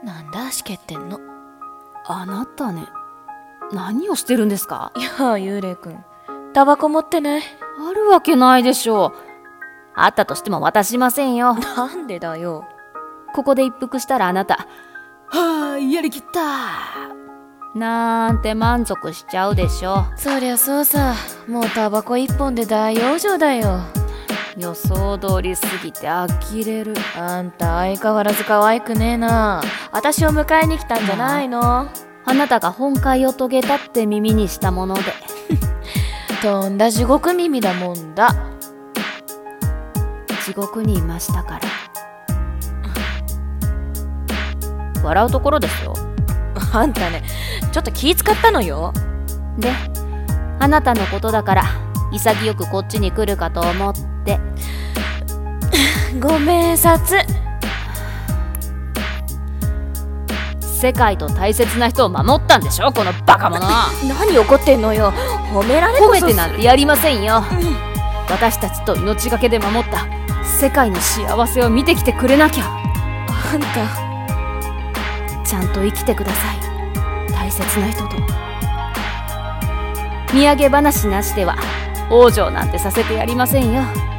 なんだしけってんの。 あなたね、何をしてるんですか？ いや幽霊くん、タバコ持ってない？ あるわけないでしょう。あったとしても渡しませんよ。 なんでだよ。 ここで一服したらあなた、はあ、やりきったなんて満足しちゃうでしょ。 そりゃそうさ、もうタバコ一本で大往生だよ。 予想通りすぎて呆れる。 あんた相変わらず可愛くねえな。私を迎えに来たんじゃないの？ あなたが本懐を遂げたって耳にしたものでとんだ地獄耳だもんだ。 地獄にいましたから。笑うところですよ。 あんたね、ちょっと気使ったのよ。 で、あなたのことだから潔くこっちに来るかと思って。 ご明察。 世界と大切な人を守ったんでしょ、このバカ者。 何怒ってんのよ。褒められこそ。 褒めてなんてやりませんよ。私たちと命がけで守った世界の幸せを見てきてくれなきゃ。 あんたちゃんと生きてください、大切な人と。土産話なしでは往生なんてさせてやりませんよ。